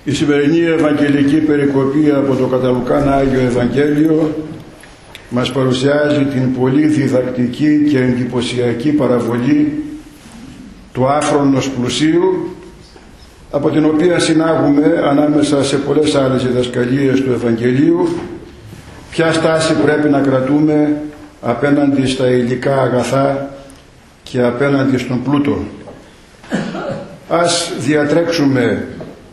Η σημερινή Ευαγγελική περικοπή από το κατά Λουκάν Άγιο Ευαγγέλιο μας παρουσιάζει την πολύ διδακτική και εντυπωσιακή παραβολή του άφρονος πλουσίου, από την οποία συνάγουμε, ανάμεσα σε πολλές άλλες διδασκαλίες του Ευαγγελίου, ποια στάση πρέπει να κρατούμε απέναντι στα υλικά αγαθά και απέναντι στον πλούτο. Ας διατρέξουμε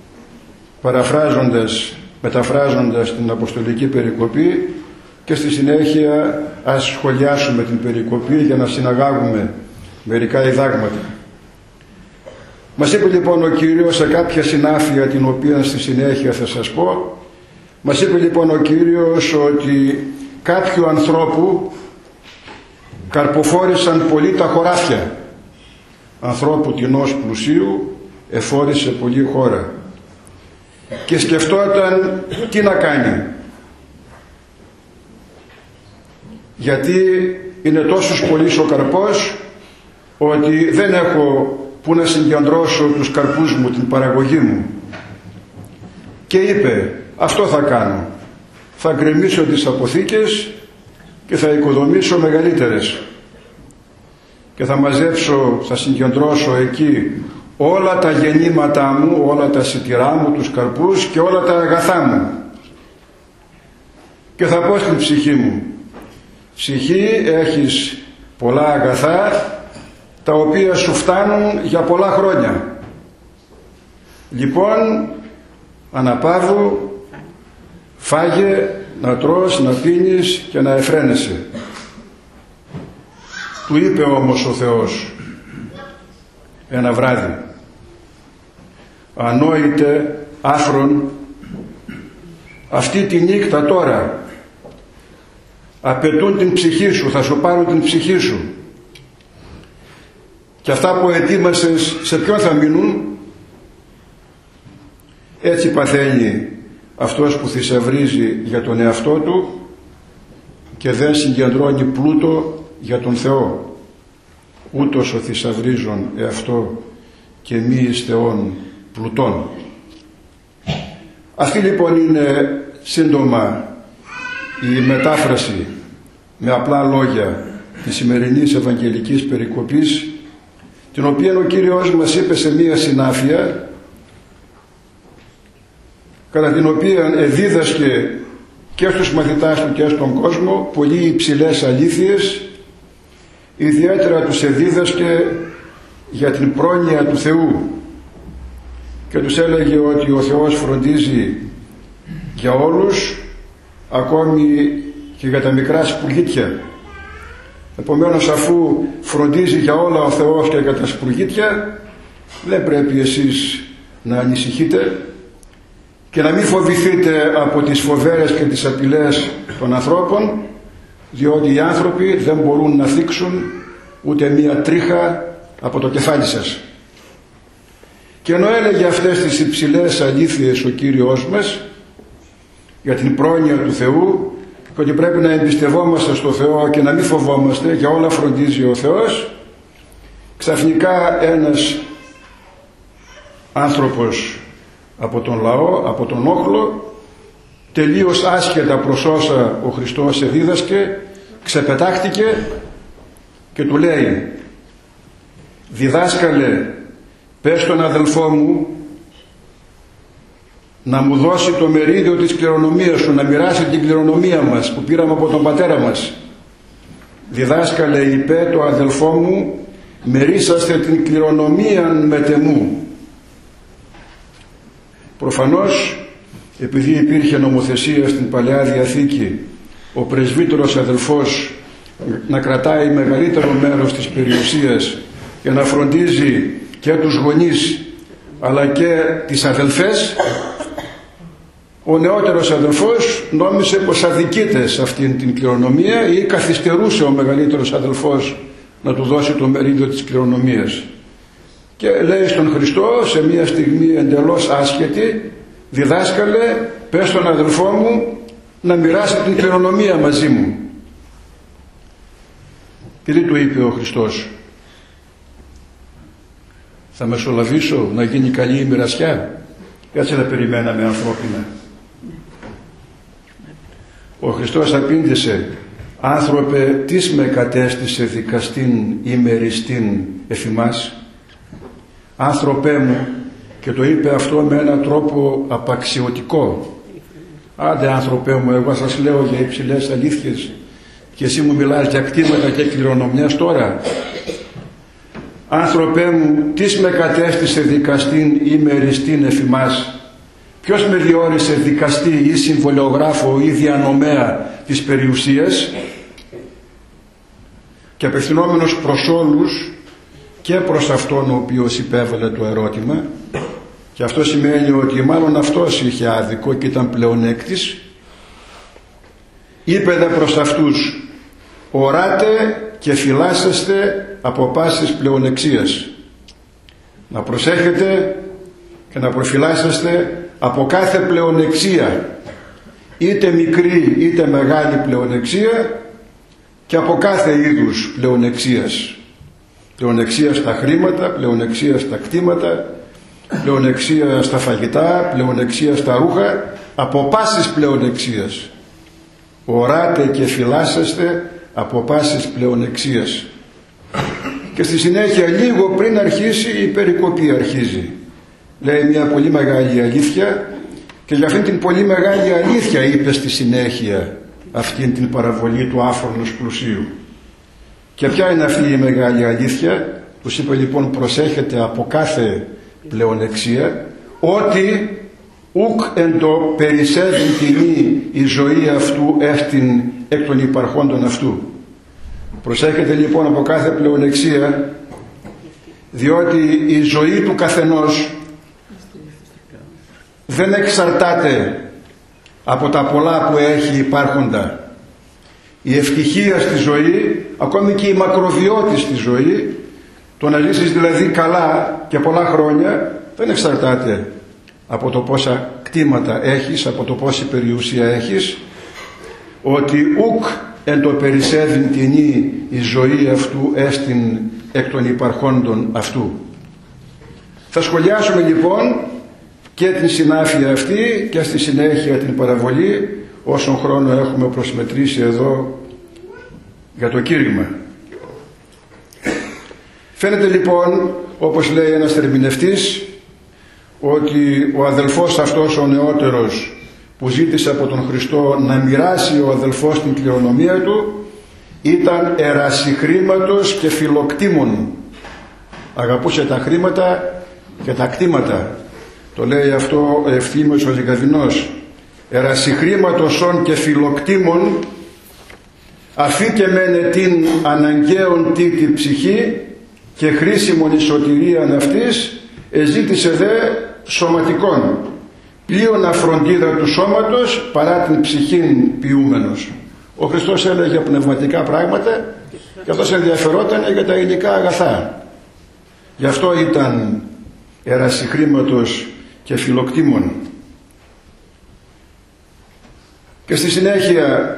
μεταφράζοντας την Αποστολική Περικοπή και στη συνέχεια ας σχολιάσουμε την περικοπή για να συναγάγουμε μερικά διδάγματα. Μας είπε λοιπόν ο Κύριος σε κάποια συνάφεια, την οποία στη συνέχεια θα σας πω, μας είπε λοιπόν ο Κύριος ότι κάποιου ανθρώπου καρποφόρησαν πολύ τα χωράφια. Ανθρώπου τινός πλουσίου εφόρησε πολύ χώρα. Και σκεφτόταν τι να κάνει. Γιατί είναι τόσος πολύς ο καρπός ότι δεν έχω που να συγκεντρώσω τους καρπούς μου, την παραγωγή μου. Και είπε, αυτό θα κάνω. Θα γκρεμίσω τις αποθήκες και θα οικοδομήσω μεγαλύτερες. Και θα μαζέψω, θα συγκεντρώσω εκεί όλα τα γεννήματά μου, όλα τα σιτηρά μου, τους καρπούς και όλα τα αγαθά μου. Και θα πω στην ψυχή μου, ψυχή, έχεις πολλά αγαθά τα οποία σου φτάνουν για πολλά χρόνια. Λοιπόν, αναπαύου, φάγε, να τρως, να πίνεις και να εφραίνεσαι. Του είπε όμως ο Θεός ένα βράδυ, ανόητε άφρον, αυτή τη νύχτα τώρα απαιτούν την ψυχή σου, θα σου πάρουν την ψυχή σου. Και αυτά που ετοίμασες σε ποιον θα μείνουν? Έτσι παθαίνει αυτός που θησαυρίζει για τον εαυτό του και δεν συγκεντρώνει πλούτο για τον Θεό. Ούτως ο θησαυρίζων εαυτό και μη εις Θεόν πλουτών. Αυτή λοιπόν είναι σύντομα η μετάφραση με απλά λόγια της σημερινής Ευαγγελικής περικοπής, την οποία ο Κύριος μας είπε σε μία συνάφεια, κατά την οποία εδίδασκε και στους μαθητάς του και στον κόσμο πολύ υψηλές αλήθειες. Ιδιαίτερα τους εδίδασκε για την πρόνοια του Θεού και τους έλεγε ότι ο Θεός φροντίζει για όλους, ακόμη και για τα μικρά σπουργίτια. Επομένως, αφού φροντίζει για όλα ο Θεός και για τα σπουργίτια, δεν πρέπει εσείς να ανησυχείτε και να μην φοβηθείτε από τις φοβέρες και τις απειλές των ανθρώπων, διότι οι άνθρωποι δεν μπορούν να θίξουν ούτε μία τρίχα από το κεφάλι σας. Και ενώ έλεγε αυτές τις υψηλές αλήθειες ο Κύριος μας για την πρόνοια του Θεού και ότι πρέπει να εμπιστευόμαστε στο Θεό και να μην φοβόμαστε, για όλα φροντίζει ο Θεός, ξαφνικά ένας άνθρωπος από τον λαό, από τον όχλο, τελείως άσχετα προς όσα ο Χριστός εδίδασκε, ξεπετάχτηκε και του λέει, διδάσκαλε, πες στον αδελφό μου να μου δώσει το μερίδιο της κληρονομίας σου, να μοιράσει την κληρονομία μας που πήραμε από τον πατέρα μας. Διδάσκαλε, είπε το αδελφό μου, μερίσαστε την κληρονομία μετεμού. Προφανώς, επειδή υπήρχε νομοθεσία στην Παλαιά Διαθήκη, ο πρεσβύτερος αδελφός να κρατάει μεγαλύτερο μέρος της περιουσίας και να φροντίζει και τους γονείς αλλά και τις αδελφές, ο νεότερος αδελφός νόμισε πως αδικείται σε αυτήν την κληρονομία ή καθυστερούσε ο μεγαλύτερος αδελφός να του δώσει το μερίδιο της κληρονομίας. Και λέει στον Χριστό σε μια στιγμή εντελώς άσχετη, διδάσκαλε, πες στον αδελφό μου να μοιράσει την κληρονομία μαζί μου. Και τι του είπε ο Χριστός? Θα μεσολαβήσω να γίνει καλή η μοιρασιά? Έτσι δεν περιμέναμε ανθρώπινα. Ο Χριστός απήντησε: «Άνθρωπε, τις με κατέστησε δικαστήν ημεριστήν εφημάς?» Άνθρωπέ μου, και το είπε αυτό με έναν τρόπο απαξιωτικό. «Άντε άνθρωπέ μου, εγώ σας λέω για υψηλές αλήθειες και εσύ μου μιλάς για κτήματα και κληρονομιές τώρα. Άνθρωπέ μου, τις με κατέστησε δικαστήν ημεριστήν εφημάς?» Ποιος με διόρισε δικαστή ή συμβολιογράφο ή διανομέα της περιουσίας? Και απευθυνόμενος προς όλους και προς αυτόν ο οποίος υπέβαλε το ερώτημα, και αυτό σημαίνει ότι μάλλον αυτός είχε άδικο και ήταν πλεονέκτης, είπε δε προς αυτούς: «Οράτε και φυλάσσεστε από πάσης πλεονεξίας». Να προσέχετε και να προφυλάσσεστε από κάθε πλεονεξία, είτε μικρή είτε μεγάλη πλεονεξία, και από κάθε είδους πλεονεξίας. Πλεονεξία στα χρήματα, πλεονεξία στα κτήματα, πλεονεξία στα φαγητά, πλεονεξία στα ρούχα, από πάσης πλεονεξίας. Οράτε και φυλάσσεστε από πάσης πλεονεξίας. Και στη συνέχεια, λίγο πριν αρχίσει, η περικοπή αρχίζει. Λέει μια πολύ μεγάλη αλήθεια, και για αυτήν την πολύ μεγάλη αλήθεια είπε στη συνέχεια αυτήν την παραβολή του άφρονος πλουσίου. Και ποια είναι αυτή η μεγάλη αλήθεια? Τους είπε λοιπόν: προσέχετε από κάθε πλεονεξία, ότι ουκ εν το περισσεύει τιμή η ζωή αυτού έστιν εκ των υπαρχόντων αυτού. Προσέχετε λοιπόν από κάθε πλεονεξία, διότι η ζωή του καθενός δεν εξαρτάται από τα πολλά που έχει υπάρχοντα. Η ευτυχία στη ζωή, ακόμη και η μακροβιώτη στη ζωή, το να ζήσεις δηλαδή καλά και πολλά χρόνια, δεν εξαρτάται από το πόσα κτήματα έχεις, από το πόση περιουσία έχεις, ότι ουκ εν το περισσεύειν τινή η ζωή αυτού έστιν εκ των υπαρχόντων αυτού. Θα σχολιάσουμε λοιπόν και την συνάφεια αυτή και στη συνέχεια την παραβολή, όσον χρόνο έχουμε προσμετρήσει εδώ για το κήρυγμα. Φαίνεται λοιπόν, όπως λέει ένας ερμηνευτής, ότι ο αδελφός αυτός ο νεότερος που ζήτησε από τον Χριστό να μοιράσει ο αδελφός την κληρονομία του ήταν ερασιχρήματος και φιλοκτήμων. Αγαπούσε τα χρήματα και τα κτήματα. Το λέει αυτό ο Ευθύμιος ο Λικαδινός. Ερασιχρήματος όν και φιλοκτήμων, αφήκε μεν την αναγκαίον τίτη ψυχή και χρήσιμον η σωτηρίαν αυτής, εζήτησε δε σωματικών, πλείον αφροντίδα του σώματος παρά την ψυχήν ποιούμενος. Ο Χριστός έλεγε πνευματικά πράγματα και αυτός ενδιαφερόταν για τα υλικά αγαθά. Γι' αυτό ήταν ερασιχρήματος και φιλοκτήμων. Και στη συνέχεια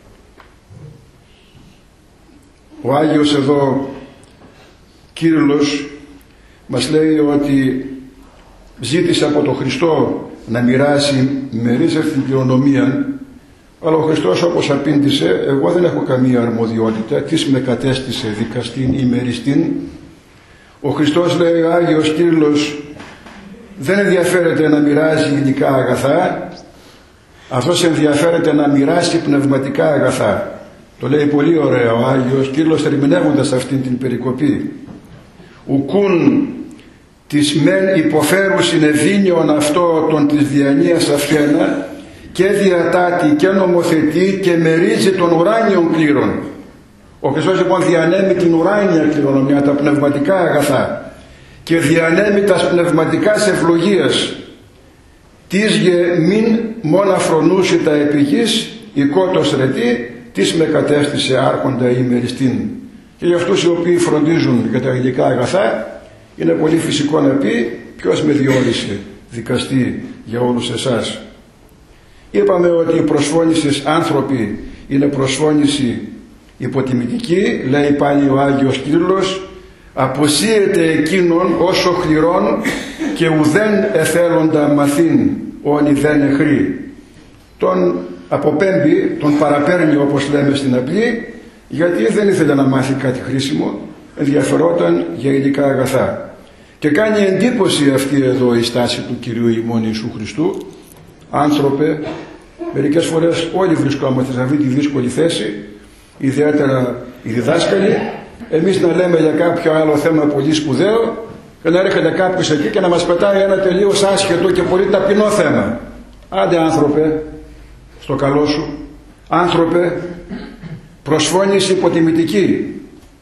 ο Άγιος εδώ Κύριλλος μας λέει ότι ζήτησε από τον Χριστό να μοιράσει μερίζευ την κληρονομία, αλλά ο Χριστός όπως απήντησε: εγώ δεν έχω καμία αρμοδιότητα, τις με κατέστησε δικαστήν ημεριστήν. Ο Χριστός, λέει ο Άγιος Κύριλλος, δεν ενδιαφέρεται να μοιράζει υλικά αγαθά, αυτός ενδιαφέρεται να μοιράσει πνευματικά αγαθά. Το λέει πολύ ωραία ο Άγιος Κύριλλος ερμηνεύοντας αυτήν την περικοπή. Ουκούν της μεν υποφέρουσιν εδίνιον αυτό των της διανοίας αυχένα, και διατάτη και νομοθετεί και μερίζει των ουράνιων κλήρων. Ο Χριστός λοιπόν διανέμει την ουράνια κληρονομιά, τα πνευματικά αγαθά, και διανέμει τα πνευματικά ευλογίας. Τις γε μην μόνα φρονούσι τα επιγής, οικότος ρετή, τις με κατέστησε άρχοντα ημεριστήν. Και για αυτούς οι οποίοι φροντίζουν για τα υλικά αγαθά, είναι πολύ φυσικό να πει: ποιος με διόρισε δικαστή για όλους εσάς? Είπαμε ότι η προσφώνηση άνθρωποι είναι προσφώνηση υποτιμητική. Λέει πάλι ο Άγιος Κύριλλος: αποσύεται εκείνον όσο χληρών και ουδέν εθέλοντα μαθήν όνοι δεν εχρή. Τον αποπέμπει, τον παραπέρνει όπως λέμε στην απλή, γιατί δεν ήθελε να μάθει κάτι χρήσιμο, ενδιαφερόταν για υλικά αγαθά. Και κάνει εντύπωση αυτή εδώ η στάση του Κυρίου ημών Ιησού Χριστού. Άνθρωπε, μερικές φορές όλοι βρισκόμαστε σε αυτή τη δύσκολη θέση, ιδιαίτερα οι διδάσκαλοι, εμείς να λέμε για κάποιο άλλο θέμα πολύ σπουδαίο και να έρχεται κάποιος εκεί και να μας πετάει ένα τελείως άσχετο και πολύ ταπεινό θέμα. Άντε άνθρωπε, στο καλό σου, άνθρωπε, προσφώνηση υποτιμητική.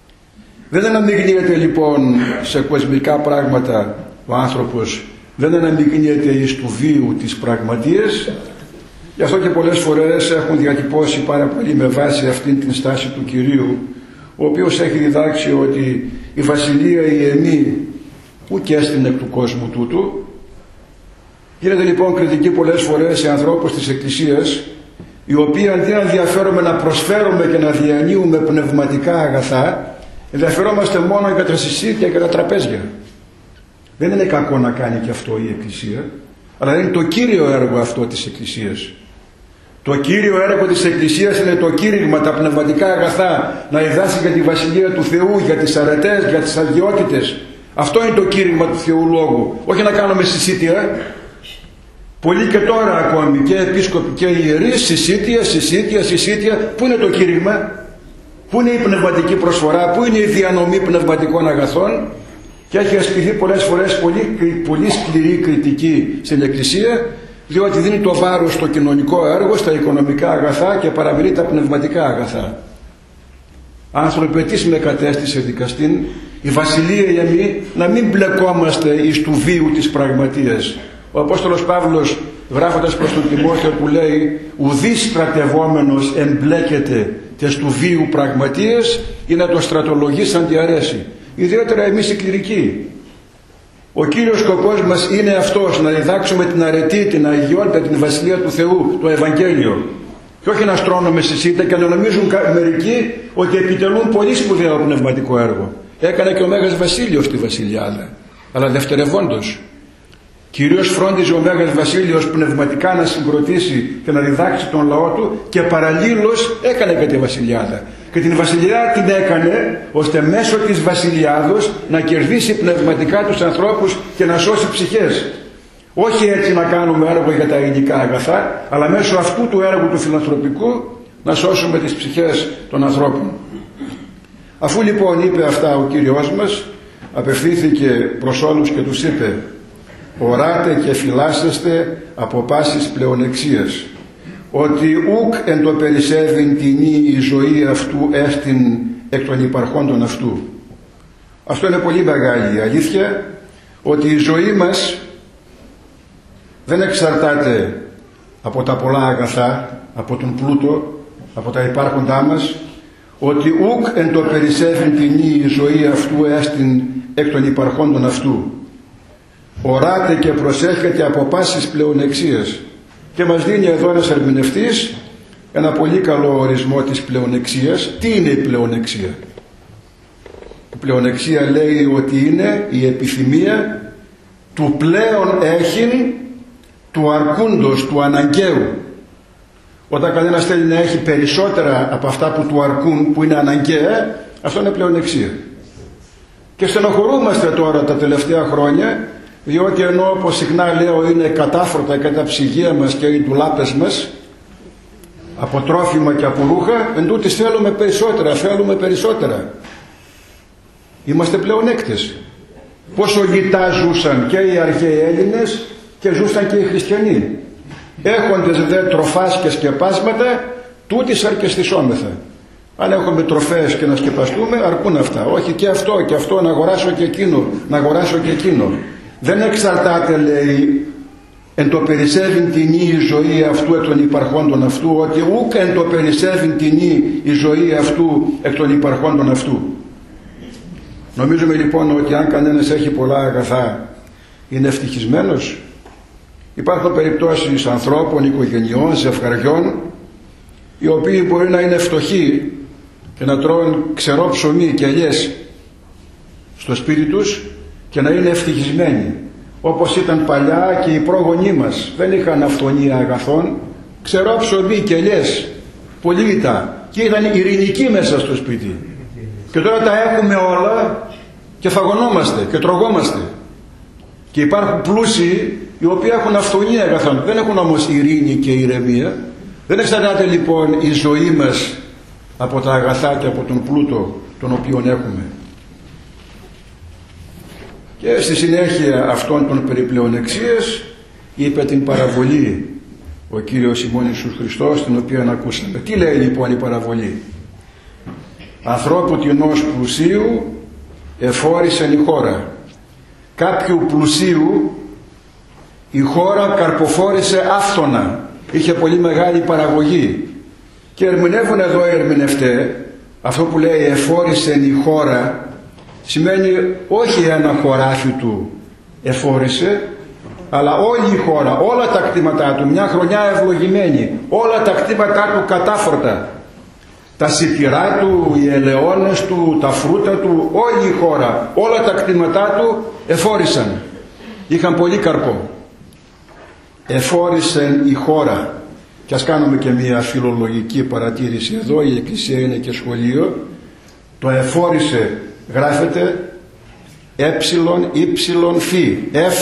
Δεν αναμειγνύεται λοιπόν σε κοσμικά πράγματα ο άνθρωπος, δεν αναμειγνύεται εις του βίου τις πραγματείες. Γι' αυτό και πολλές φορές έχουν διατυπώσει πάρα πολύ με βάση αυτήν την στάση του Κυρίου, ο οποίος έχει διδάξει ότι η βασιλεία η εμή ουκ έστιν εκ του κόσμου τούτου. Γίνεται λοιπόν κριτική πολλές φορές σε ανθρώπους της Εκκλησίας, οι οποίοι αντί να ενδιαφέρομαι να προσφέρουμε και να διανύουμε πνευματικά αγαθά, ενδιαφερόμαστε μόνο για τα συσίτια και τα τραπέζια. Δεν είναι κακό να κάνει και αυτό η Εκκλησία, αλλά είναι το κύριο έργο αυτό της Εκκλησίας. Το κύριο έργο της Εκκλησίας είναι το κήρυγμα, τα πνευματικά αγαθά, να διδάσει για τη Βασιλεία του Θεού, για τις αρετές, για τις αγιότητες. Αυτό είναι το κήρυγμα του Θεού Λόγου, όχι να κάνουμε συσίτια. Πολλοί και τώρα ακόμη, και επίσκοποι και ιερείς, συσίτια. Πού είναι το κήρυγμα, πού είναι η πνευματική προσφορά, πού είναι η διανομή πνευματικών αγαθών? Και έχει ασκηθεί πολλές φορές πολύ σκληρή κριτική στην Εκκλησία, διότι δίνει το βάρος στο κοινωνικό έργο, στα οικονομικά αγαθά και παραμερεί τα πνευματικά αγαθά. Άνθρωπε, τι με κατέστησε δικαστήν, η βασιλεία η εμή, να μην μπλεκόμαστε εις του βίου της πραγματείας. Ο Απόστολος Παύλος, γράφοντας προς τον Τιμόθεο, που λέει ουδής στρατευόμενος εμπλέκεται τες του βίου πραγματείες ή να το στρατολογεί σαν τι αρέσει. Ιδιαίτερα εμείς οι κληρικοί. Ο κύριος σκοπός μας είναι αυτός, να διδάξουμε την αρετή, την αγιότητα, την Βασιλεία του Θεού, το Ευαγγέλιο. Και όχι να στρώνουμε συσίτια και να νομίζουν μερικοί ότι επιτελούν πολύ σπουδαίο πνευματικό έργο. Έκανε και ο Μέγας Βασίλειος τη Βασιλιάδα, αλλά δευτερευόντως. Κυρίως φρόντιζε ο Μέγας Βασίλειος πνευματικά να συγκροτήσει και να διδάξει τον λαό του, και παραλλήλως έκανε και τη Βασιλιάδα. Και την Βασιλιά την έκανε ώστε μέσω της Βασιλιάδος να κερδίσει πνευματικά τους ανθρώπους και να σώσει ψυχές. Όχι έτσι να κάνουμε έργο για τα υλικά αγαθά, αλλά μέσω αυτού του έργου του φιλανθρωπικού να σώσουμε τις ψυχές των ανθρώπων. Αφού λοιπόν είπε αυτά ο Κύριος μας, απευθύνθηκε προς όλους και τους είπε: οράτε και φυλάσσεστε από πάσης πλεονεξίας, ότι ουκ εν το περισσεύειν τινή η ζωή αυτού έστιν εκ των υπαρχόντων αυτού. Αυτό είναι πολύ μεγάλη αλήθεια, ότι η ζωή μας δεν εξαρτάται από τα πολλά αγαθά, από τον πλούτο, από τα υπάρχοντά μας, ότι ουκ εν το περισσεύειν τινή η ζωή αυτού έστιν εκ των υπαρχόντων αυτού. Οράτε και προσέχετε από πάσης πλεονεξίας. Και μας δίνει εδώ ένας ερμηνευτής ένα πολύ καλό ορισμό της πλεονεξίας. Τι είναι η πλεονεξία? Η πλεονεξία λέει ότι είναι η επιθυμία του πλέον έχειν, του αρκούντος, του αναγκαίου. Όταν κανένας θέλει να έχει περισσότερα από αυτά που του αρκούν, που είναι αναγκαία, αυτό είναι πλεονεξία. Και στενοχωρούμαστε τώρα τα τελευταία χρόνια, διότι ενώ όπως συχνά λέω είναι κατάφρωτα και τα ψυγεία μας και οι ντουλάπες μας από τρόφιμα και από ρούχα, εν τούτοις θέλουμε περισσότερα. Είμαστε πλεονέκτες. Πόσο γητά ζούσαν και οι αρχαίοι Έλληνες και ζούσαν και οι χριστιανοί. Έχοντες δε τροφάς και σκεπάσματα, τούτης αρκεστησόμεθα. Αν έχουμε τροφές και να σκεπαστούμε, αρκούν αυτά. Όχι και αυτό, να αγοράσω και εκείνο, Δεν εξαρτάται, λέει, εν το περισσεύειν τινή η ζωή αυτού εκ των υπαρχόντων αυτού, ότι ούκ εν το περισσεύειν τινή η ζωή αυτού εκ των υπαρχόντων αυτού. Νομίζουμε λοιπόν ότι αν κανένας έχει πολλά αγαθά είναι ευτυχισμένος? Υπάρχουν περιπτώσεις ανθρώπων, οικογενειών, ζευγαριών, οι οποίοι μπορεί να είναι φτωχοί και να τρώνε ξερό ψωμί και ελιές στο σπίτι τους και να είναι ευτυχισμένοι. όπως ήταν παλιά και οι πρόγονοί μας. Δεν είχαν αυθονία αγαθών, ξερό ψωμί και ελιές, πολύτιτα, και ήταν ειρηνικοί μέσα στο σπίτι. Και τώρα τα έχουμε όλα και φαγωνόμαστε και τρογόμαστε. Και υπάρχουν πλούσιοι οι οποίοι έχουν αυθονία αγαθών, δεν έχουν όμως ειρήνη και ηρεμία. Δεν εξαρτάται λοιπόν η ζωή μας από τα αγαθά και από τον πλούτο τον οποίο έχουμε. Και στη συνέχεια αυτών των περιπλεονεξίες είπε την παραβολή ο Κύριος ημών Ιησούς Χριστός, την οποία ακούσαμε. Τι λέει λοιπόν η παραβολή? Ανθρώπου τινός πλουσίου εφόρησεν η χώρα. Κάποιου πλουσίου η χώρα καρποφόρησε άφθονα, είχε πολύ μεγάλη παραγωγή. Και ερμηνεύουν εδώ οι ερμηνευτές, αυτό που λέει εφόρησεν η χώρα σημαίνει όχι ένα χωράφι του εφόρησε, αλλά όλη η χώρα, όλα τα κτήματά του, μια χρονιά ευλογημένη, όλα τα κτήματά του κατάφορτα, τα σιτηρά του, οι ελαιώνες του, τα φρούτα του, όλη η χώρα, όλα τα κτήματά του εφόρησαν, είχαν πολύ καρπό. Εφόρησεν η χώρα. Και ας κάνουμε και μια φιλολογική παρατήρηση εδώ, η Εκκλησία είναι και σχολείο. Το εφόρησε γράφεται φι,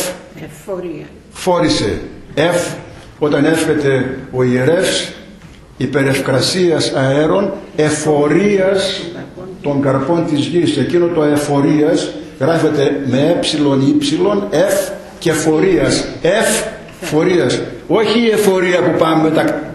φόρησε, όταν εύχεται ο ιερεύς υπερευκρασίας αέρων, εφορίας των καρπών της γης. Εκείνο το εφορίας γράφεται με εφ και φορίας, φορίας, όχι η εφορία που πάμε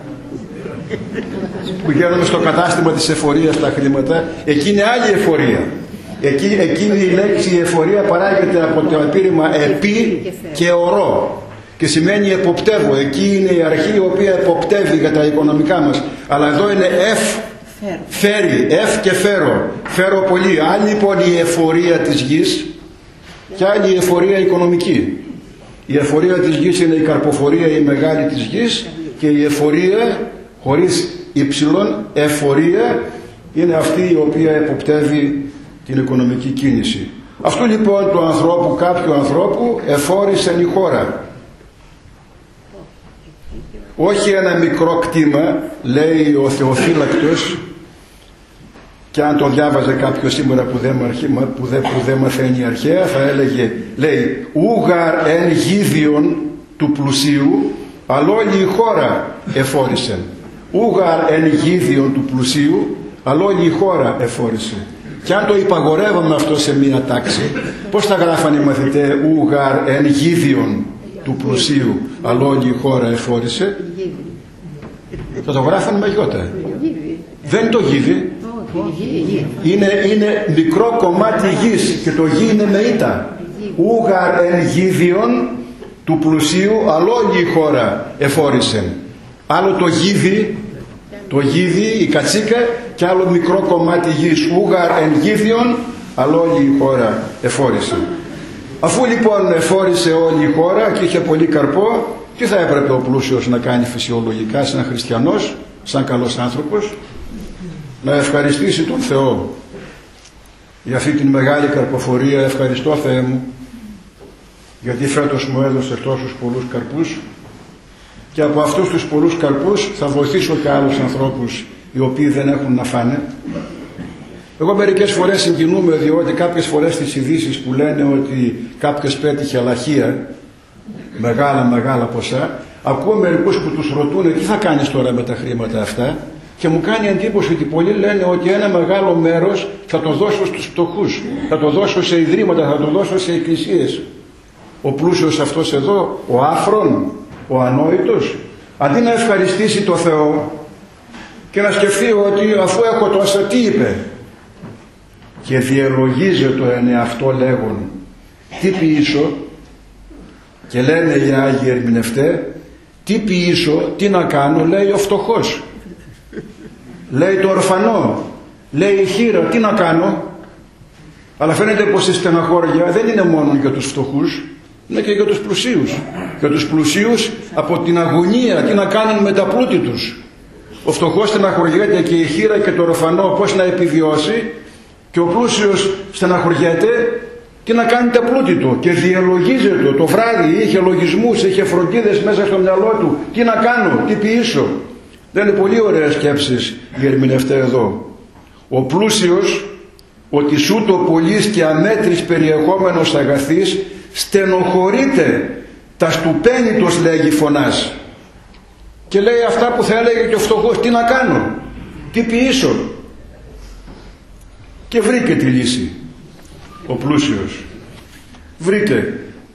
που γίνουμε στο κατάστημα της εφορίας τα χρήματα, εκείνη είναι άλλη εφορία. Εκείνη η λέξη εφορία παράγεται από το επίρρημα επί και ορό και σημαίνει εποπτεύω. Εκεί είναι η αρχή η οποία εποπτεύει για τα οικονομικά μας. Αλλά εδώ είναι φέρει, και φέρω πολύ. Άλλη λοιπόν η εφορία της γης και άλλη η εφορία οικονομική. Η εφορία της γης είναι η καρποφορία η μεγάλη της γης και η εφορία χωρίς υψηλόν, εφορία είναι αυτή η οποία εποπτεύει την οικονομική κίνηση. Αυτού λοιπόν του ανθρώπου, κάποιου ανθρώπου εφόρησεν η χώρα. Όχι ένα μικρό κτήμα, λέει ο Θεοφύλακτος, και αν το διάβαζε κάποιος σήμερα που δεν μαθαίνει αρχαία θα έλεγε, λέει, ούγαρ εν γίδιον του πλουσίου αλλά όλη η χώρα εφόρησε. Ούγαρ εν γίδιον του πλουσίου αλλά όλη η χώρα εφόρησε. Και αν το υπαγορεύαμε αυτό σε μία τάξη, πώς θα γράφανε οι μαθητές ούγαρ εν γίδιον του πλουσίου αλλά όλη η χώρα εφόρησε? Θα το γράφανε με γιώτα. Δεν το γίδι. Είναι μικρό κομμάτι γης και το γη είναι με ήττα. Ούγαρ εν γίδιον του πλουσίου αλλά όλη η χώρα εφόρησε. Άλλο το γίδι, η κατσίκα, και άλλο μικρό κομμάτι γης. Ούγαρ εν γίδιον αλλά όλη η χώρα εφόρησε. Αφού λοιπόν εφόρησε όλη η χώρα και είχε πολύ καρπό, τι θα έπρεπε ο πλούσιος να κάνει φυσιολογικά σαν χριστιανός, σαν καλός άνθρωπος? Να ευχαριστήσει τον Θεό για αυτή την μεγάλη καρποφορία. Ευχαριστώ Θεέ μου γιατί φέτος μου έδωσε τόσους πολλούς καρπούς και από αυτούς τους πολλούς καρπούς θα βοηθήσω και άλλους ανθρώπους οι οποίοι δεν έχουν να φάνε. Εγώ μερικές φορές συγκινούμαι διότι κάποιες φορές στις ειδήσεις που λένε ότι κάποιος πέτυχε αλαχεία, μεγάλα ποσά, ακούω μερικούς που τους ρωτούν τι θα κάνεις τώρα με τα χρήματα αυτά, και μου κάνει εντύπωση ότι πολλοί λένε ότι ένα μεγάλο μέρος θα το δώσω στους φτωχούς, θα το δώσω σε ιδρύματα, θα το δώσω σε εκκλησίες. Ο πλούσιος αυτός εδώ, ο άφρον, ο ανόητος, αντί να ευχαριστήσει το Θεό και να σκεφτεί ότι αφού έχω τόσα, τι είπε? Και διελογίζεται εν εαυτό λέγον, τι ποιήσω? Και λένε οι Άγιοι ερμηνευτές, τι ποιήσω, τι να κάνω? Λέει ο φτωχός, λέει το ορφανό, λέει η χήρα, τι να κάνω? Αλλά φαίνεται πως η στεναχώρια δεν είναι μόνο για τους φτωχούς, είναι και για τους πλουσίους. Για τους πλουσίους από την αγωνία, τι να κάνουν με τα πλούτη τους. Ο φτωχός στεναχωριέται και η χήρα και το ορφανό πώς να επιβιώσει, και ο πλούσιος στεναχωριέται Τι να κάνετε πλούτητο και διαλογίζεται το βράδυ, είχε λογισμούς, είχε φροντίδες μέσα στο μυαλό του. Τι να κάνω, τι ποιήσω. Δεν είναι πολύ ωραία σκέψεις οι ερμηνευτές εδώ. Ο πλούσιος, ότι σου το πολλής και αμέτρης περιεχόμενος αγαθής, στενοχωρείται, τα στουπένιτος λέγει φωνάς. Και λέει αυτά που θα έλεγε και ο φτωχός. Τι να κάνω, τι ποιήσω. Και βρήκε τη λύση ο πλούσιος. Βρήκε.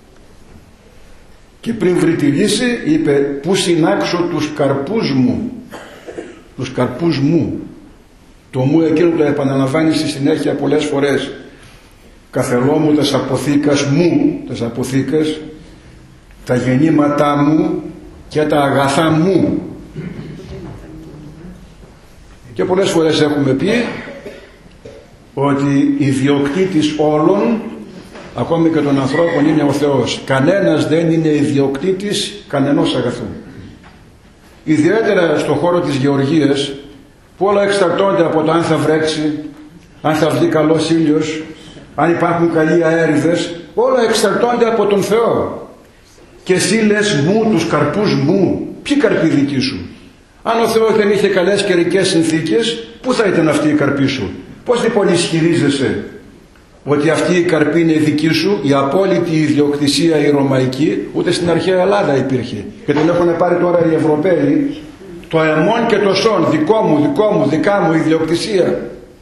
Και πριν βρει τη λύση είπε, πού συνάξω τους καρπούς μου. Τους καρπούς μου. Το μου εκείνο το επαναλαμβάνει στη συνέχεια πολλές φορές. Καθελώ μου τας αποθήκας μου, τας αποθήκας, τα γεννήματά μου και τα αγαθά μου. Και πολλές φορές έχουμε πει ότι ιδιοκτήτης όλων, ακόμη και των ανθρώπων, είναι ο Θεός. Κανένας δεν είναι ιδιοκτήτης κανενός αγαθού. Ιδιαίτερα στον χώρο της γεωργίας, που όλα εξαρτώνται από το αν θα βρέξει, αν θα βγει καλός ήλιος, αν υπάρχουν καλοί αέριδες, όλα εξαρτώνται από τον Θεό. Και εσύ λες μου τους καρπούς μου. Ποιοι καρποί δικοί σου? Αν ο Θεός δεν είχε καλές καιρικές συνθήκες, πού θα ήταν αυτή η καρπή σου? Πώς λοιπόν ισχυρίζεσαι ότι αυτή η καρπή είναι δική σου? Η απόλυτη ιδιοκτησία η ρωμαϊκή ούτε στην αρχαία Ελλάδα υπήρχε. Και την έχουν πάρει τώρα οι Ευρωπαίοι. Το εμών και το σον, δικό μου, δικά μου ιδιοκτησία.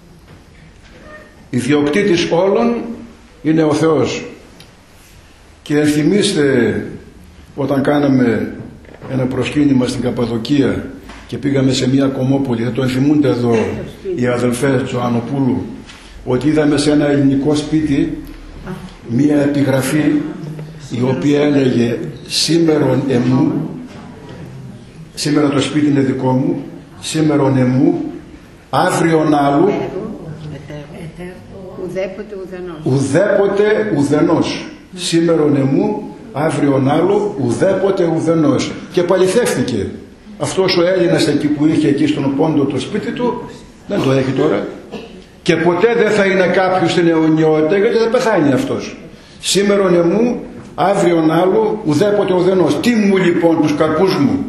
Ιδιοκτήτης όλων είναι ο Θεός. Και θυμίστε όταν κάναμε ένα προσκύνημα στην Καπαδοκία και πήγαμε σε μια κομμόπολη, θα το ενθυμούνται εδώ οι αδελφές Τζοανοπούλου, ότι είδαμε σε ένα ελληνικό σπίτι μια επιγραφή η οποία έλεγε σήμερον εμού, σήμερα το σπίτι είναι δικό μου, σήμερον εμού, αύριον άλλου, ουδέποτε ουδενός. Σήμερον εμού, αύριον άλλου, ουδέποτε ουδενός. Και παληθεύτηκε. Αυτός ο Έλληνας εκεί που είχε εκεί στον Πόντο το σπίτι του, δεν το έχει τώρα. Και ποτέ δεν θα είναι κάποιος στην αιωνιότητα, γιατί θα πεθάνει αυτός. Σήμερον εμού, αύριον άλλου, ουδέποτε ουδενός. Τι μου λοιπόν τους καρπούς μου?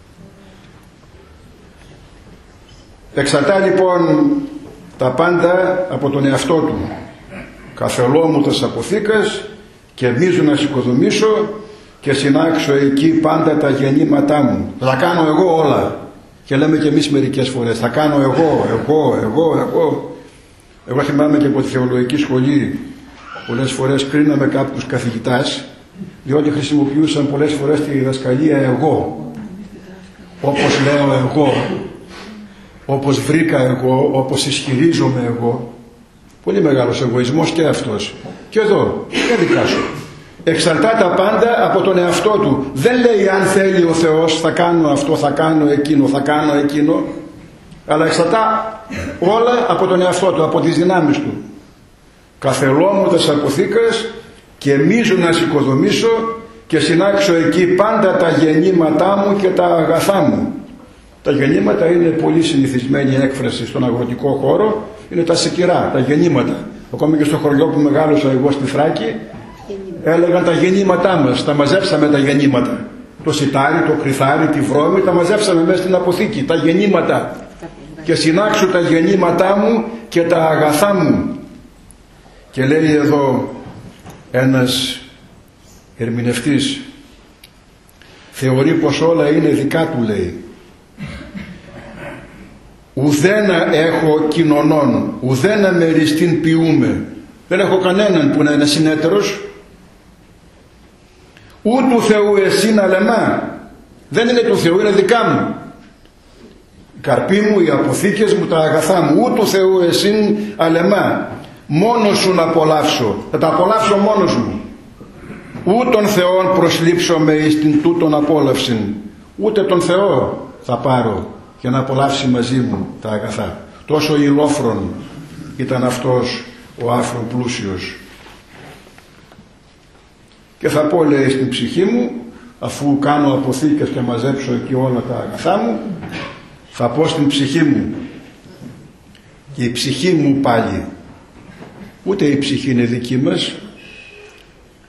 Εξαρτά λοιπόν τα πάντα από τον εαυτό του. Καθελώ μου τας αποθήκας και μίζου να σηκωδομήσω και συνάξω εκεί πάντα τα γεννήματά μου. Θα κάνω εγώ όλα. Και λέμε και εμείς μερικές φορές, θα κάνω εγώ. Εγώ θυμάμαι και από τη θεολογική σχολή πολλές φορές κρίναμε κάποιους καθηγητάς, διότι χρησιμοποιούσαν πολλές φορές τη διδασκαλία εγώ. Όπως λέω εγώ, όπως βρήκα εγώ, όπως ισχυρίζομαι εγώ. Πολύ μεγάλος εγωισμός και αυτός. Και εδώ, και δικά σου. Εξαρτά τα πάντα από τον εαυτό του. Δεν λέει αν θέλει ο Θεός θα κάνω αυτό, θα κάνω εκείνο, αλλά εξαρτά όλα από τον εαυτό του, από τις δυνάμεις του. Καθελώ μου τας αποθήκας και μίζου να σηκωδομήσω και συνάξω εκεί πάντα τα γεννήματά μου και τα αγαθά μου. Τα γεννήματα είναι πολύ συνηθισμένη έκφραση στον αγροτικό χώρο, είναι τα σικηρά, τα γεννήματα. Ακόμη και στο χωριό που μεγάλωσα εγώ στη Θράκη, έλεγαν τα γεννήματά μας, τα μαζέψαμε τα γεννήματα. Το σιτάρι, το κρυθάρι, τη βρώμη, τα μαζέψαμε μέσα στην αποθήκη, τα γεννήματα. Και συνάξω τα γεννήματά μου και τα αγαθά μου. Και λέει εδώ ένας ερμηνευτής, θεωρεί πως όλα είναι δικά του, λέει. Ουδένα έχω κοινωνών, ουδένα μεριστήν ποιούμε. Δεν έχω κανέναν που να είναι συνέτερος. Ούτου Θεού εσύν αλεμά. Δεν είναι του Θεού, είναι δικά μου. Οι καρποί μου, οι αποθήκες μου, τα αγαθά μου. Ούτου Θεού εσύν αλεμά. Μόνος σου να απολαύσω. Θα τα απολαύσω μόνος μου. Ούτων Θεών προσλήψομαι εις την τούτον απόλαυσιν. Ούτε τον Θεό θα πάρω για να απολαύσει μαζί μου τα αγαθά. Τόσο ηλόφρον ήταν αυτός ο άφρον πλούσιος. Και θα πω, λέει, στην ψυχή μου, αφού κάνω αποθήκες και μαζέψω εκεί όλα τα αγαθά μου, θα πω στην ψυχή μου, και η ψυχή μου πάλι, ούτε η ψυχή είναι δική μας,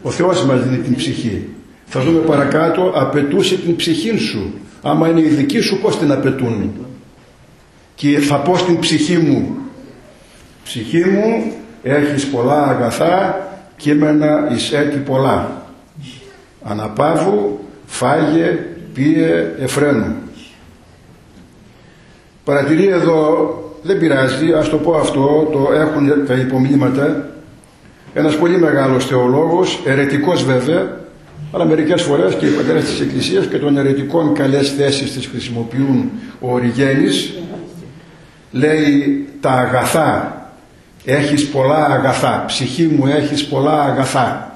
Ο Θεός μας δίνει την ψυχή. Θα δούμε παρακάτω, απαιτούσε την ψυχή σου. Άμα είναι η δική σου, πώς την απαιτούν? Και θα πω στην ψυχή μου, ψυχή μου, έχεις πολλά αγαθά, κείμενα εις έτη πολλά. Αναπαύου, φάγε, πίε, εφραίνου. Παρατηρεί εδώ, δεν πειράζει, ας το πω αυτό, το έχουν τα υπομνήματα, ένας πολύ μεγάλος θεολόγος, αιρετικός βέβαια, αλλά μερικές φορές και οι πατέρες της Εκκλησίας και των αιρετικών καλές θέσεις τις χρησιμοποιούν. Ο Οριγένης λέει τα αγαθά, έχεις πολλά αγαθά, ψυχή μου έχεις πολλά αγαθά.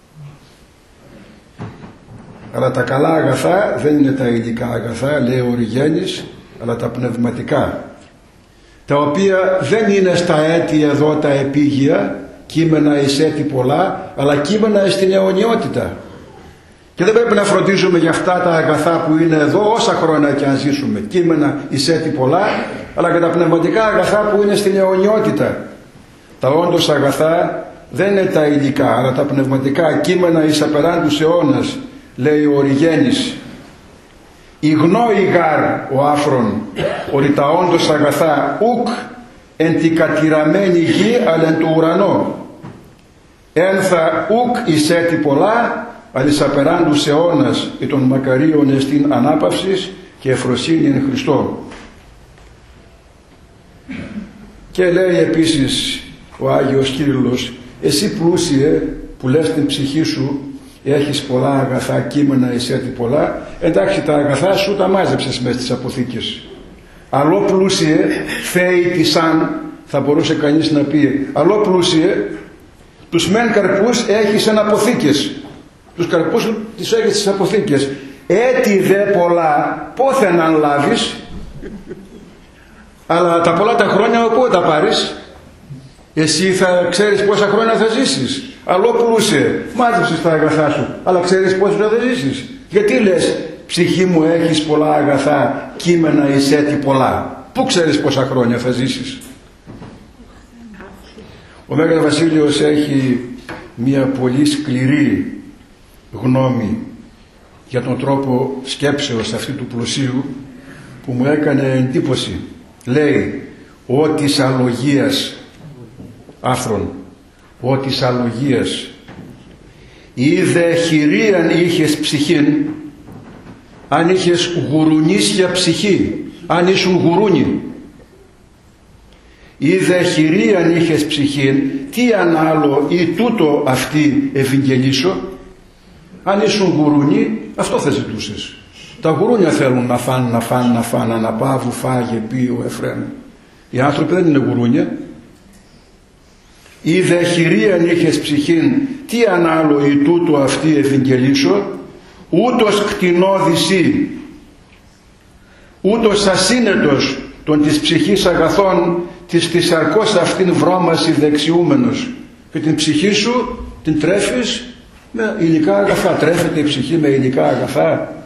Αλλά τα καλά αγαθά δεν είναι τα υλικά αγαθά, λέει ο Οριγένης, αλλά τα πνευματικά, τα οποία δεν είναι στα έτη εδώ τα επίγεια, κείμενα εις έτη πολλά, αλλά κείμενα στην αιωνιότητα. Και δεν πρέπει να φροντίζουμε για αυτά τα αγαθά που είναι εδώ όσα χρόνια και αν ζήσουμε, κείμενα εις έτη πολλά, αλλά και τα πνευματικά αγαθά που είναι στην αιωνιότητα. Τα όντως αγαθά δεν είναι τα υλικά, αλλά τα πνευματικά, κείμενα εις απεράντους αιώνας, λέει ο Οριγένης. Ιγνώει γάρ ο άφρον ότι τα όντως αγαθά ουκ εν τη κατηραμένη γη αλλά εν του ουρανό. Ένθα ουκ εις έτη πολλά, αλλά εις απεράντους αιώνας ή των μακαρίων εστίν ανάπαυσης και ευφροσύνη εν Χριστώ. Και λέει επίσης ο Άγιος Κύριλλος, εσύ πλούσιε που λες την ψυχή σου έχεις πολλά αγαθά, κείμενα εις έτη πολλά, εντάξει τα αγαθά σου τα μάζεψες μέσα στις αποθήκες. Αλλό πλούσιε, θέη της αν, θα μπορούσε κανείς να πει, αλλό πλούσιε, τους μεν καρπούς έχεις εν αποθήκες. Τους καρπούς τις έχεις στις αποθήκες. Έτη δε πολλά, πόθεν αν λάβεις, αλλά τα πολλά τα χρόνια όπου τα πάρεις, εσύ θα ξέρεις πόσα χρόνια θα ζήσεις. Αλλό πλούσιε, μάζεψες τα αγαθά σου, αλλά ξέρεις πόσα θα ζήσεις. Γιατί λες, ψυχή μου έχεις πολλά αγαθά, κείμενα εις έτη πολλά. Πού ξέρεις πόσα χρόνια θα ζήσεις? Ο Μέγας Βασίλειος έχει μια πολύ σκληρή γνώμη για τον τρόπο σκέψεως αυτή του πλουσίου που μου έκανε εντύπωση. Λέει ότι της αλογίας άφρον, ότι της αλογίας είδε χειρίαν είχες ψυχήν, αν είχες γουρουνίσια ψυχή, αν ήσουν γουρούνι, είδε χειρίαν είχες ψυχήν, τι αν άλλο ή τούτο αυτή ευαγγελίσω. Αν ήσουν γουρούνι, αυτό θα ζητούσες. Τα γουρούνια θέλουν να φάνε, αναπαύου, φάγε, πίου, εφραίνου. Οι άνθρωποι δεν είναι γουρούνια. Είδε χειρίαν είχες ψυχήν, τι αν άλλο ή τούτο αυτή ευαγγελίσω, ούτως κτηνόδησή, ούτως ασύνετος των της ψυχής αγαθών, της θησαρκός αυτήν βρώμαση δεξιούμενος. Και την ψυχή σου την τρέφεις με υλικά αγαθά. Τρέφεται η ψυχή με υλικά αγαθά.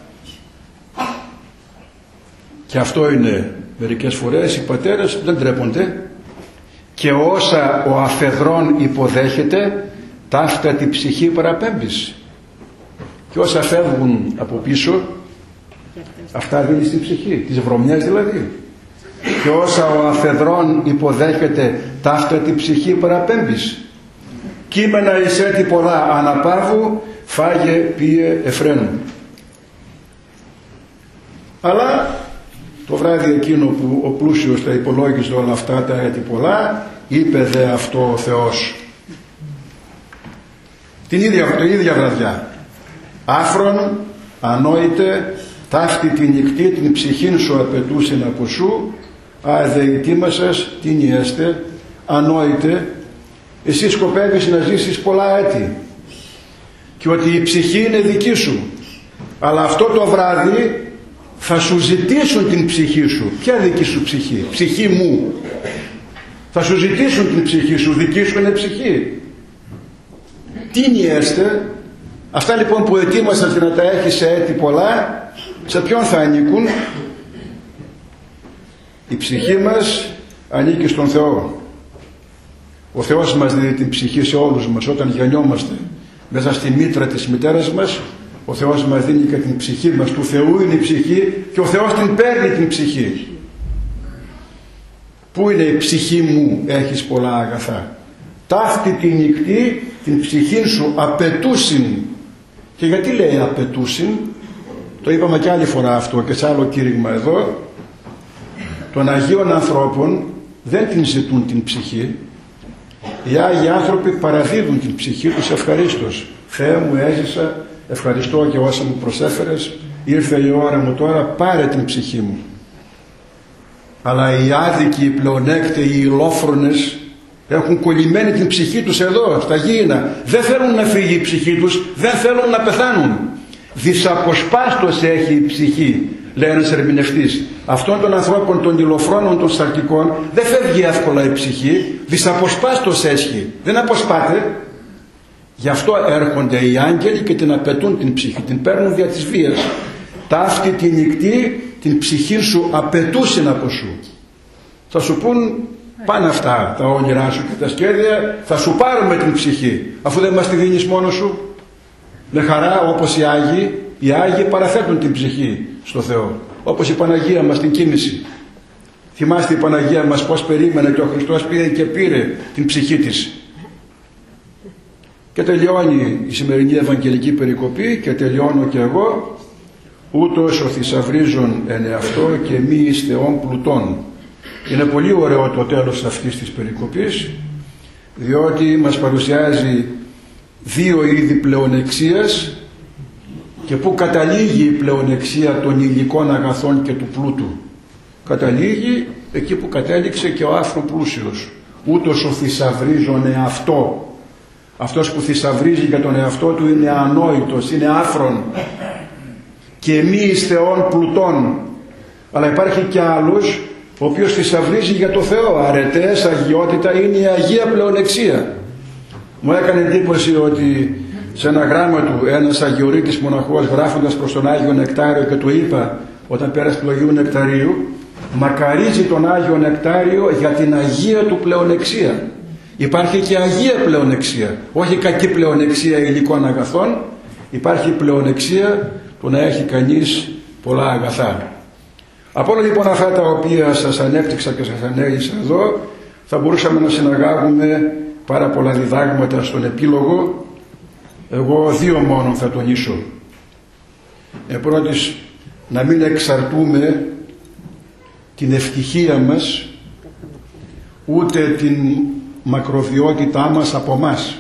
Και αυτό είναι μερικές φορές οι πατέρες δεν τρέπονται, και όσα ο αφεδρών υποδέχεται ταύτα τη ψυχή παραπέμπεις, και όσα φεύγουν από πίσω αυτά δίνει στην ψυχή, τις βρωμιές δηλαδή. Και όσα ο αφεδρών υποδέχεται ταύτα τη ψυχή παραπέμπεις. Κείμενα εις έτη πολλά, αναπαύου, φάγε, πίε, εφραίνου. Αλλά το βράδυ εκείνο που ο πλούσιος τα υπολόγιζε όλα αυτά τα έτη πολλά, είπε δε αυτό ο Θεός την ίδια βραδιά, άφρον ανόητε ταύτη τη νυχτή την ψυχήν σου απαιτούσεν από σου, δε ετοίμασες την ιέστε, ανόητε, εσύ σκοπεύεις να ζήσεις πολλά έτη και ότι η ψυχή είναι δική σου, αλλά αυτό το βράδυ θα σου ζητήσουν την ψυχή σου. Ποια δική σου ψυχή? Ψυχή μου. Θα σου ζητήσουν την ψυχή σου, δική σου είναι ψυχή. Τι νοιέστε? Αυτά λοιπόν που ετοίμασαν και να τα έχεις σε έτη πολλά, σε ποιον θα ανήκουν? Η ψυχή μας ανήκει στον Θεό. Ο Θεός μας δίνει την ψυχή σε όλους μας όταν γεννιόμαστε. μέσα στη μήτρα της μητέρας μας. Ο Θεός μας δίνει και την ψυχή μας, του Θεού είναι η ψυχή και ο Θεός την παίρνει την ψυχή. Πού είναι η ψυχή μου, έχεις πολλά αγαθά. Ταύτη τη νυχτή την ψυχή σου απαιτούσιν. Και γιατί λέει απαιτούσιν? Το είπαμε και άλλη φορά αυτό και σε άλλο κήρυγμα εδώ. Των Αγίων ανθρώπων δεν την ζητούν την ψυχή. Οι Άγιοι άνθρωποι παραδίδουν την ψυχή τους ευχαρίστως. Θεέ μου, έζησα, ευχαριστώ και όσα μου προσέφερες, ήρθε η ώρα μου τώρα, πάρε την ψυχή μου. Αλλά οι άδικοι, οι πλεονέκτες, οι ηλόφρονες έχουν κολλημένη την ψυχή τους εδώ, στα γήινα. Δεν θέλουν να φύγει η ψυχή τους, δεν θέλουν να πεθάνουν. Δυσαποσπάστος έχει η ψυχή, λέει ένας ερμηνευτής. Αυτών των ανθρώπων, των ηλοφρόνων, των σαρκικών, δεν φεύγει εύκολα η ψυχή, δυσαποσπάστος έσχει, δεν αποσπάται. Γι' αυτό έρχονται οι άγγελοι και την απαιτούν την ψυχή, την παίρνουν δια της βίας. Ταύτη τη νυχτή την ψυχή σου απαιτούσιν από σου. Θα σου πούν πάνε αυτά τα όνειρά σου και τα σχέδια, θα σου πάρουμε την ψυχή, αφού δεν μας τη δίνεις μόνος σου. Με χαρά, όπως οι Άγιοι παραθέτουν την ψυχή στο Θεό, όπως η Παναγία μας την κοίμηση. Θυμάστε η Παναγία μας πως περίμενε και ο Χριστός πήγε και πήρε την ψυχή της. Και τελειώνει η σημερινή Ευαγγελική περικοπή και τελειώνω και εγώ. Ούτως ο θησαυρίζων εν εαυτό και μη εις Θεόν πλουτών. Είναι πολύ ωραίο το τέλος αυτής της περικοπής, διότι μας παρουσιάζει δύο είδη πλεονεξίας και πού καταλήγει η πλεονεξία των υλικών αγαθών και του πλούτου. Καταλήγει εκεί που κατέληξε και ο άφρο πλούσιος. Ούτως ο θησαυρίζων εαυτό. Αυτός που θησαυρίζει για τον εαυτό του είναι ανόητος, είναι άφρον. Και μη εις Θεόν πλουτών. Αλλά υπάρχει και άλλος ο οποίος θησαυρίζει για το Θεό. Αρετές, αγιότητα είναι η Αγία πλεονεξία. Μου έκανε εντύπωση ότι σε ένα γράμμα του ένας Αγιορείτης μοναχός, γράφοντας προς τον Άγιο Νεκτάριο, και του είπα όταν πέρασε του Αγίου Νεκταρίου, μακαρίζει τον Άγιο Νεκτάριο για την Αγία του πλεονεξία. Υπάρχει και Αγία πλεονεξία, όχι κακή πλεονεξία υλικών αγαθών. Υπάρχει πλεονεξία του να έχει κανείς πολλά αγαθά. Από όλα λοιπόν αυτά τα οποία σας ανέπτυξα και σας ανέλησα εδώ, θα μπορούσαμε να συναγάγουμε πάρα πολλά διδάγματα στον επίλογο. Εγώ δύο μόνο θα τονίσω. Πρώτης, να μην εξαρτούμε την ευτυχία μας ούτε την μακροβιότητά μας από μας.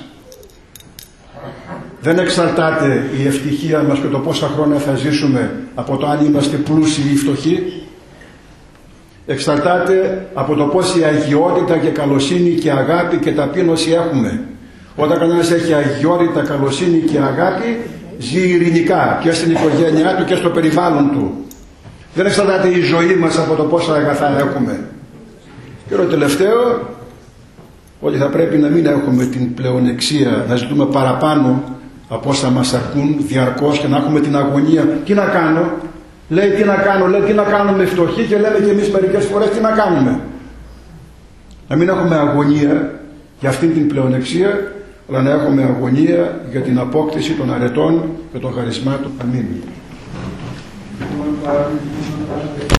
Δεν εξαρτάται η ευτυχία μας και το πόσα χρόνια θα ζήσουμε από το αν είμαστε πλούσιοι ή φτωχοί. Εξαρτάται από το πόση αγιότητα και καλοσύνη και αγάπη και ταπείνωση έχουμε. Όταν κανένας έχει αγιότητα, καλοσύνη και αγάπη, ζει ειρηνικά και στην οικογένειά του και στο περιβάλλον του. Δεν εξαρτάται η ζωή μας από το πόσα αγαθά έχουμε. Και το τελευταίο, ότι θα πρέπει να μην έχουμε την πλεονεξία να ζητούμε παραπάνω από όσα μας αρκούν διαρκώς και να έχουμε την αγωνία. Τι να κάνω, λέει τι να κάνω, λέει τι να κάνουμε φτωχοί και λέμε και εμείς μερικές φορές τι να κάνουμε. Να μην έχουμε αγωνία για αυτήν την πλεονεξία, αλλά να έχουμε αγωνία για την απόκτηση των αρετών και των χαρισμάτων. Αμήν.